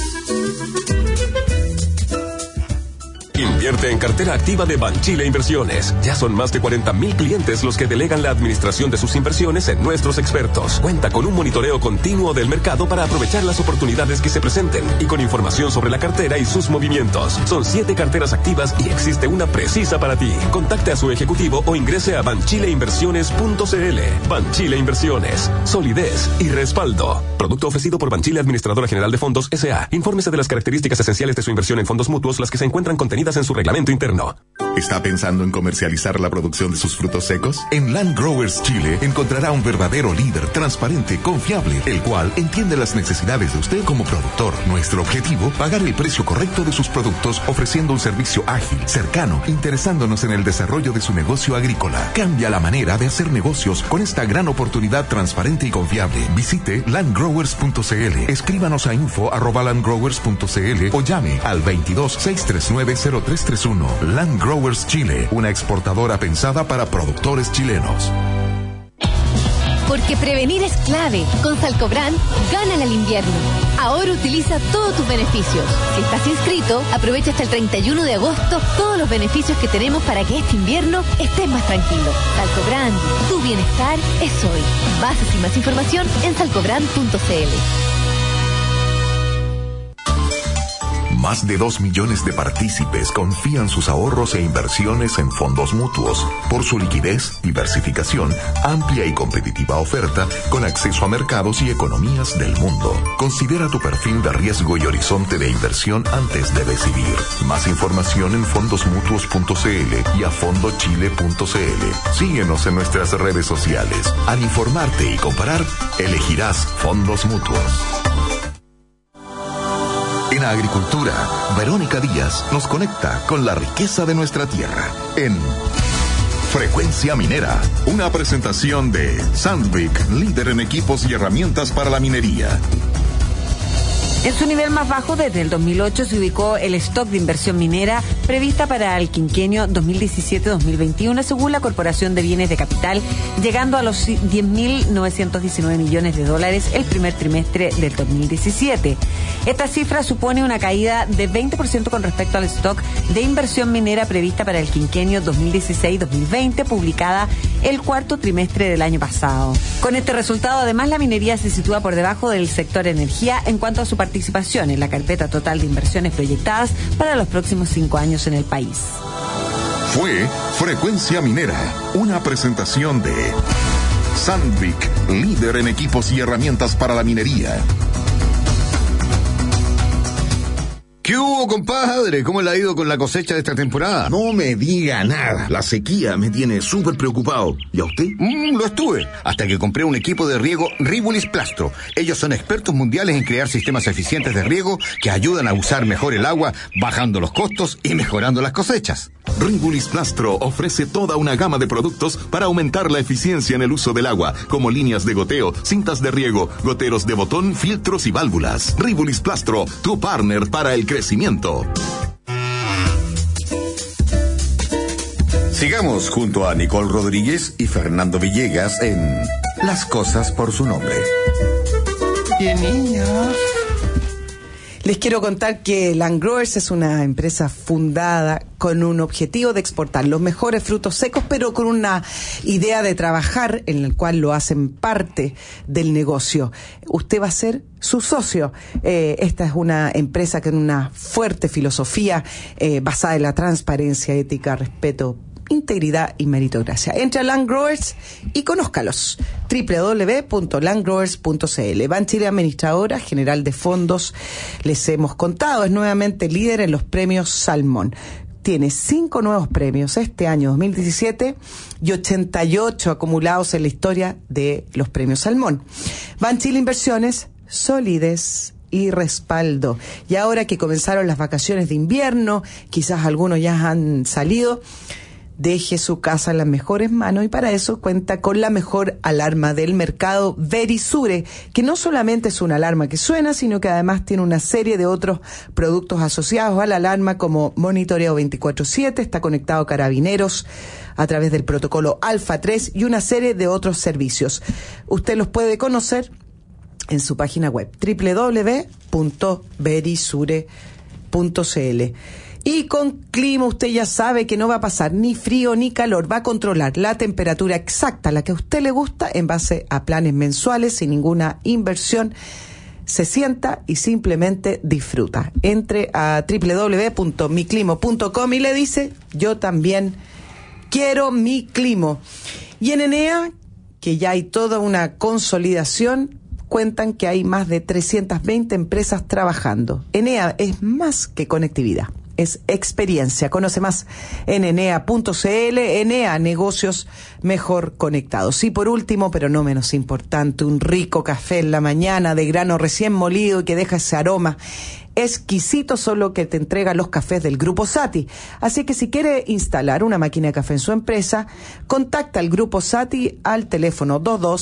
Invierte en cartera activa de Banchile Inversiones. Ya son más de 40,000 clientes los que delegan la administración de sus inversiones en nuestros expertos. Cuenta con un monitoreo continuo del mercado para aprovechar las oportunidades que se presenten y con información sobre la cartera y sus movimientos. Son 7 carteras activas y existe una precisa para ti. Contacte a su ejecutivo o ingrese a banchileinversiones.cl. Banchile Inversiones. Solidez y respaldo. Producto ofrecido por Banchile Administradora General de Fondos S.A. Infórmese de las características esenciales de su inversión en fondos mutuos, las que se encuentran contenidas en su reglamento interno. ¿Está pensando en comercializar la producción de sus frutos secos? En Land Growers Chile encontrará un verdadero líder transparente, confiable, el cual entiende las necesidades de usted como productor. Nuestro objetivo, pagar el precio correcto de sus productos, ofreciendo un servicio ágil, cercano, interesándonos en el desarrollo de su negocio agrícola. Cambia la manera de hacer negocios con esta gran oportunidad transparente y confiable. Visite landgrowers.cl, escríbanos a info@landgrowers.cl o llame al 22-639-0331. Land Growers Chile, una exportadora pensada para productores chilenos. Porque prevenir es clave. Con Salcobrand, gánale al invierno. Ahora utiliza todos tus beneficios. Si estás inscrito, aprovecha hasta el 31 de agosto todos los beneficios que tenemos para que este invierno estés más tranquilo. Salcobrand, tu bienestar es hoy. Bases y más información en salcobrand.cl. Más de 2 millones de partícipes confían sus ahorros e inversiones en fondos mutuos por su liquidez, diversificación, amplia y competitiva oferta con acceso a mercados y economías del mundo. Considera tu perfil de riesgo y horizonte de inversión antes de decidir. Más información en fondosmutuos.cl y a fondochile.cl. Síguenos en nuestras redes sociales. Al informarte y comparar, elegirás Fondos Mutuos. En agricultura, Verónica Díaz nos conecta con la riqueza de nuestra tierra en Frecuencia Minera, una presentación de Sandvik, líder en equipos y herramientas para la minería. En su nivel más bajo desde el 2008 se ubicó el stock de inversión minera prevista para el quinquenio 2017-2021 según la Corporación de Bienes de Capital, llegando a los $10.919 millones el primer trimestre del 2017. Esta cifra supone una caída de 20% con respecto al stock de inversión minera prevista para el quinquenio 2016-2020, publicada el cuarto trimestre del año pasado. Con este resultado, además, la minería se sitúa por debajo del sector energía en cuanto a su participación en la carpeta total de inversiones proyectadas para los próximos 5 años en el país. Fue Frecuencia Minera, una presentación de Sandvik, líder en equipos y herramientas para la minería. ¿Qué hubo, compadre? ¿Cómo le ha ido con la cosecha de esta temporada? No me diga nada. La sequía me tiene súper preocupado. ¿Y a usted? Lo estuve, hasta que compré un equipo de riego Rivulis Plastro. Ellos son expertos mundiales en crear sistemas eficientes de riego que ayudan a usar mejor el agua, bajando los costos y mejorando las cosechas. Rivulis Plastro ofrece toda una gama de productos para aumentar la eficiencia en el uso del agua, como líneas de goteo, cintas de riego, goteros de botón, filtros y válvulas. Rivulis Plastro, tu partner para el crecimiento. Sigamos junto a Nicole Rodríguez y Fernando Villegas en Las Cosas por su Nombre. Bien, niños. Les quiero contar que Land Growers es una empresa fundada con un objetivo de exportar los mejores frutos secos, pero con una idea de trabajar en el cual lo hacen parte del negocio. Usted va a ser su socio. Esta es una empresa con una fuerte filosofía basada en la transparencia, ética, respeto, integridad y meritocracia. Entre a Land Growers y conózcalos. www.landgrowers.cl. Banchile Administradora General de Fondos, les hemos contado, es nuevamente líder en los premios Salmón. Tiene 5 nuevos premios este año 2017 y 88 acumulados en la historia de los premios Salmón. Banchile Inversiones, solidez y respaldo. Y ahora que comenzaron las vacaciones de invierno, quizás algunos ya han salido, deje su casa en las mejores manos y para eso cuenta con la mejor alarma del mercado, Verisure, que no solamente es una alarma que suena, sino que además tiene una serie de otros productos asociados a la alarma como monitoreo 24/7, está conectado a Carabineros a través del protocolo Alfa 3 y una serie de otros servicios. Usted los puede conocer en su página web www.verisure.cl. Y con clima usted ya sabe que no va a pasar ni frío ni calor, va a controlar la temperatura exacta, la que a usted le gusta, en base a planes mensuales, sin ninguna inversión. Se sienta y simplemente disfruta. Entre a www.miclimo.com y le dice, yo también quiero mi Climo. Y en Enea, que ya hay toda una consolidación, cuentan que hay más de 320 empresas trabajando. Enea es más que conectividad, es experiencia. Conoce más en enea.cl. Enea, negocios mejor conectados. Y por último, pero no menos importante, un rico café en la mañana de grano recién molido y que deja ese aroma exquisito, solo que te entrega los cafés del Grupo Sati. Así que si quiere instalar una máquina de café en su empresa, contacta al Grupo Sati al teléfono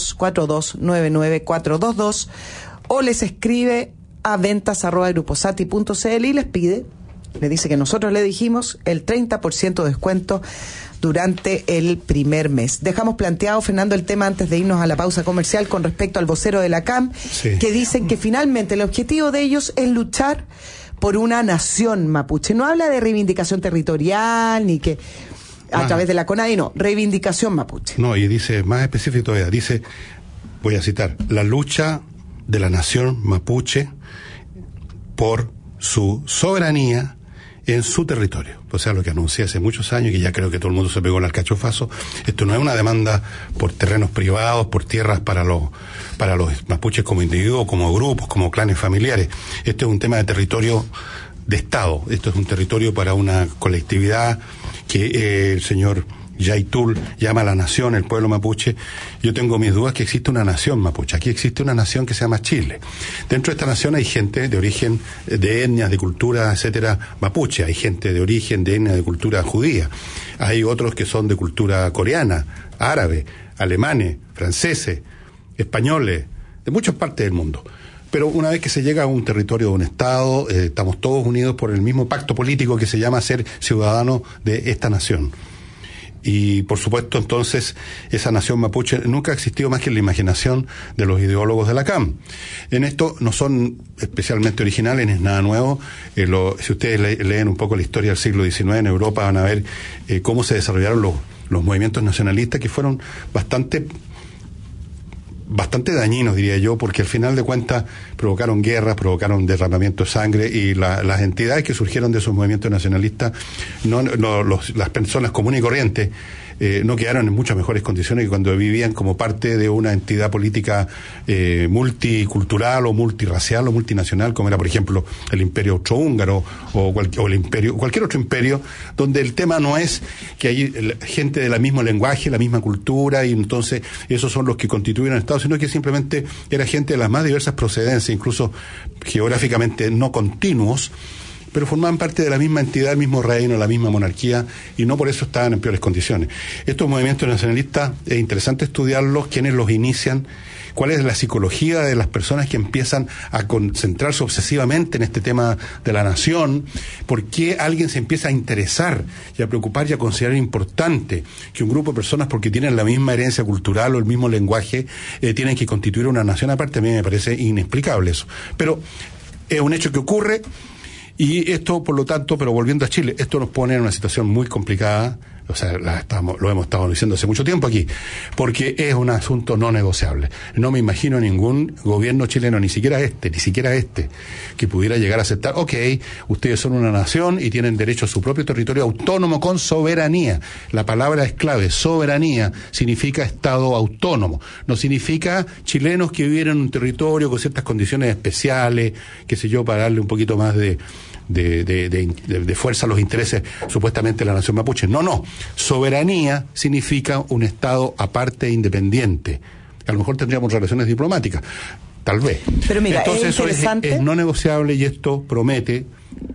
2242-99422 o les escribe a ventas@gruposati.cl y les pide, le dice que nosotros le dijimos, el 30% de descuento durante el primer mes. Dejamos planteado, Fernando, el tema antes de irnos a la pausa comercial con respecto al vocero de la CAM, sí, que dicen que finalmente el objetivo de ellos es luchar por una nación mapuche. No habla de reivindicación territorial ni que a través de la CONADI, no, reivindicación mapuche. No, y dice, más específico todavía, dice, voy a citar, la lucha de la nación mapuche por su soberanía en su territorio. O sea, lo que anuncié hace muchos años, que ya creo que todo el mundo se pegó el alcachofazo. Esto no es una demanda por terrenos privados, por tierras para los mapuches como individuos, como grupos, como clanes familiares. Esto es un tema de territorio de Estado. Esto es un territorio para una colectividad que el señor Yaitul llama la nación, el pueblo mapuche. Yo tengo mis dudas que existe una nación mapuche. Aquí existe una nación que se llama Chile. Dentro de esta nación hay gente de origen, de etnias, de cultura, etcétera, mapuche. Hay gente de origen, de etnia, de cultura judía. Hay otros que son de cultura coreana, árabe, alemanes, franceses, españoles, de muchas partes del mundo. Pero una vez que se llega a un territorio de un Estado, estamos todos unidos por el mismo pacto político que se llama ser ciudadano de esta nación. Y por supuesto entonces esa nación mapuche nunca ha existido más que en la imaginación de los ideólogos de la CAM. En esto no son especialmente originales, ni es nada nuevo. Si ustedes leen un poco la historia del siglo XIX en Europa, van a ver cómo se desarrollaron los movimientos nacionalistas, que fueron bastante dañinos, diría yo, porque al final de cuentas provocaron guerras, provocaron derramamiento de sangre, y las entidades que surgieron de esos movimientos nacionalistas, las personas comunes y corrientes, no quedaron en muchas mejores condiciones que cuando vivían como parte de una entidad política multicultural o multirracial o multinacional, como era, por ejemplo, el Imperio Austrohúngaro o cualquier otro imperio, donde el tema no es que hay gente del mismo lenguaje, la misma cultura, y entonces esos son los que constituyen el Estado, sino que simplemente era gente de las más diversas procedencias, incluso geográficamente no continuos, pero formaban parte de la misma entidad, el mismo reino, la misma monarquía, y no por eso estaban en peores condiciones. Estos movimientos nacionalistas es interesante estudiarlos, quiénes los inician, cuál es la psicología de las personas que empiezan a concentrarse obsesivamente en este tema de la nación, por qué alguien se empieza a interesar y a preocupar y a considerar importante que un grupo de personas, porque tienen la misma herencia cultural o el mismo lenguaje, tienen que constituir una nación aparte. A mí me parece inexplicable eso. Pero es un hecho que ocurre. Y esto, por lo tanto, pero volviendo a Chile, esto nos pone en una situación muy complicada, o sea, lo hemos estado diciendo hace mucho tiempo aquí, porque es un asunto no negociable. No me imagino ningún gobierno chileno, ni siquiera este, que pudiera llegar a aceptar, ok, ustedes son una nación y tienen derecho a su propio territorio autónomo con soberanía. La palabra es clave, soberanía significa Estado autónomo, no significa chilenos que viven en un territorio con ciertas condiciones especiales, qué sé yo, para darle un poquito más de fuerza a los intereses supuestamente de la nación mapuche. No. Soberanía significa un Estado aparte e independiente. A lo mejor tendríamos relaciones diplomáticas, tal vez. Pero mira, entonces es interesante. Eso es no negociable, y esto promete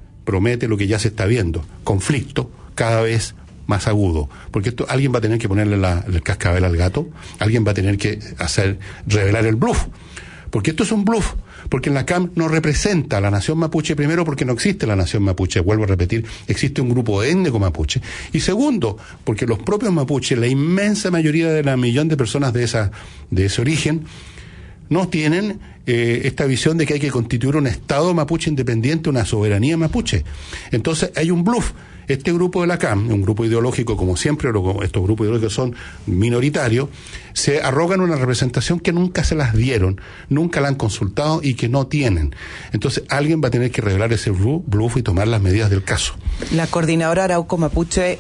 lo que ya se está viendo, conflicto cada vez más agudo, porque esto alguien va a tener que ponerle el cascabel al gato, alguien va a tener que revelar el bluff, porque esto es un bluff. Porque la CAM no representa a la nación mapuche, primero porque no existe la nación mapuche, vuelvo a repetir, existe un grupo étnico mapuche, y segundo, porque los propios mapuches, la inmensa mayoría de la millón de personas de ese origen, no tienen esta visión de que hay que constituir un Estado mapuche independiente, una soberanía mapuche. Entonces hay un bluff. Este grupo de la CAM, un grupo ideológico, como siempre, estos grupos ideológicos son minoritarios, se arrogan una representación que nunca se las dieron, nunca la han consultado y que no tienen. Entonces alguien va a tener que revelar ese bluff y tomar las medidas del caso. La coordinadora Arauco Mapuche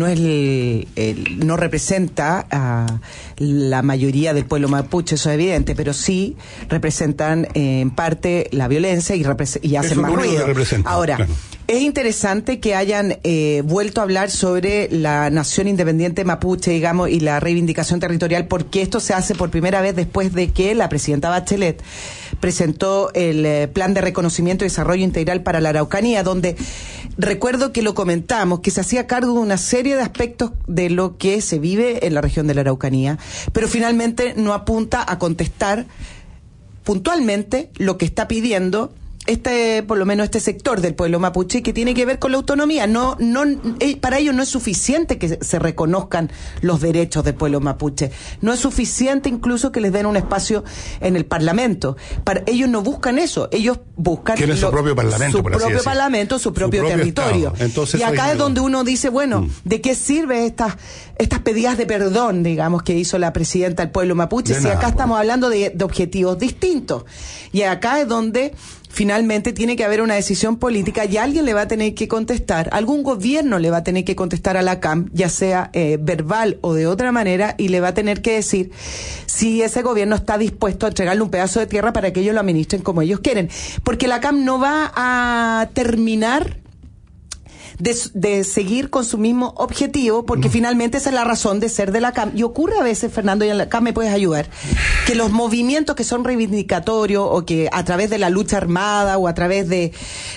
no representa a la mayoría del pueblo mapuche, eso es evidente, pero sí representan en parte la violencia y hacen más ruido. Ahora, claro. Es interesante que hayan vuelto a hablar sobre la nación independiente mapuche, digamos, y la reivindicación territorial, porque esto se hace por primera vez después de que la presidenta Bachelet presentó el Plan de Reconocimiento y Desarrollo Integral para la Araucanía, donde recuerdo que lo comentamos, que se hacía cargo de una serie de aspectos de lo que se vive en la región de la Araucanía, pero finalmente no apunta a contestar puntualmente lo que está pidiendo por lo menos este sector del pueblo mapuche, que tiene que ver con la autonomía. Para ellos no es suficiente que se reconozcan los derechos del pueblo mapuche. No es suficiente incluso que les den un espacio en el Parlamento. Para ellos no buscan eso. Ellos buscan su propio Parlamento, su propio territorio. Entonces, y acá es donde uno dice, bueno, ¿de qué sirve estas pedidas de perdón, digamos, que hizo la presidenta del pueblo mapuche? Si acá estamos hablando de objetivos distintos. Y acá es donde finalmente tiene que haber una decisión política y alguien le va a tener que contestar, algún gobierno le va a tener que contestar a la CAM, ya sea verbal o de otra manera, y le va a tener que decir si ese gobierno está dispuesto a entregarle un pedazo de tierra para que ellos lo administren como ellos quieren. Porque la CAM no va a terminar de seguir con su mismo objetivo, porque finalmente esa es la razón de ser de la CAM. Y ocurre a veces, Fernando, y en la CAM me puedes ayudar, que los movimientos que son reivindicatorios, o que a través de la lucha armada, o a través de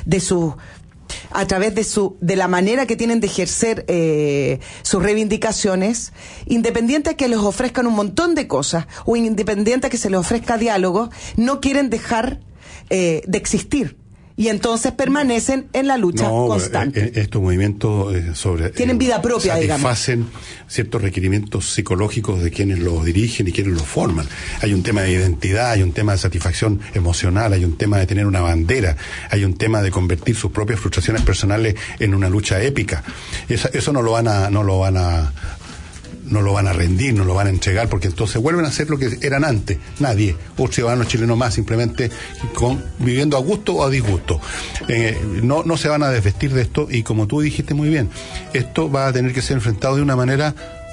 la manera que tienen de ejercer sus reivindicaciones, independiente que les ofrezcan un montón de cosas, o independiente que se les ofrezca diálogo, no quieren dejar de existir. Y entonces permanecen en la lucha constante. Estos movimientos tienen vida propia, satisfacen ciertos requerimientos psicológicos de quienes los dirigen y quienes los forman. Hay un tema de identidad, hay un tema de satisfacción emocional, hay un tema de tener una bandera, hay un tema de convertir sus propias frustraciones personales en una lucha épica. Eso no lo van a rendir, no lo van a entregar, porque entonces vuelven a ser lo que eran antes. Nadie, un ciudadano chileno más, simplemente viviendo a gusto o a disgusto. No se van a desvestir de esto, y como tú dijiste muy bien, esto va a tener que ser enfrentado de una manera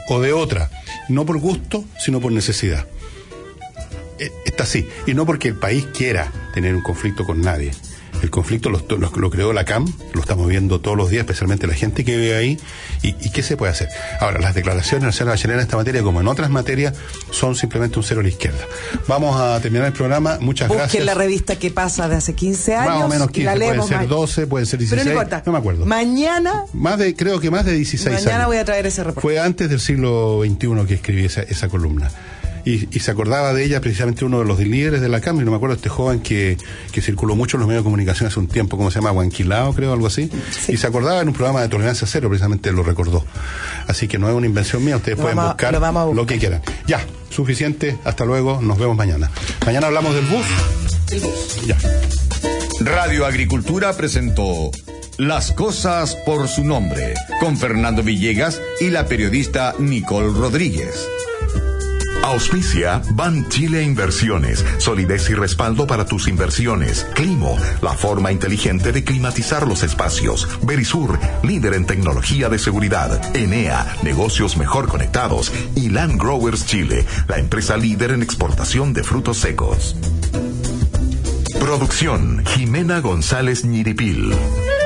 o de otra, no por gusto, sino por necesidad. Está así, y no porque el país quiera tener un conflicto con nadie. El conflicto lo creó la CAM, lo estamos viendo todos los días, especialmente la gente que vive ahí, y ¿qué se puede hacer? Ahora, las declaraciones de la señora Bachelet en esta materia, como en otras materias, son simplemente un cero a la izquierda. Vamos a terminar el programa, muchas gracias. Busquen la revista que pasa de hace 15 años. Más o menos 15, pueden ser 12, pueden ser 16, pero no importa. No me acuerdo. Mañana... Creo que más de 16 años. Mañana voy a traer ese reporte. Fue antes del siglo XXI que escribí esa columna. Y se acordaba de ella precisamente uno de los líderes de la CAM, y no me acuerdo, este joven que circuló mucho en los medios de comunicación hace un tiempo, ¿cómo se llama? Huanquilao, creo, algo así. Sí. Y se acordaba en un programa de Tolerancia Cero, precisamente lo recordó. Así que no es una invención mía, ustedes pueden buscar lo que quieran. Ya, suficiente, hasta luego, nos vemos mañana. Mañana hablamos del bus. El bus. Ya. Radio Agricultura presentó Las Cosas por su Nombre, con Fernando Villegas y la periodista Nicole Rodríguez. Auspicia Ban Chile Inversiones, solidez y respaldo para tus inversiones. Climo, la forma inteligente de climatizar los espacios. Verisur, líder en tecnología de seguridad. Enea, negocios mejor conectados. Y Land Growers Chile, la empresa líder en exportación de frutos secos. Producción, Jimena González Ñiripil.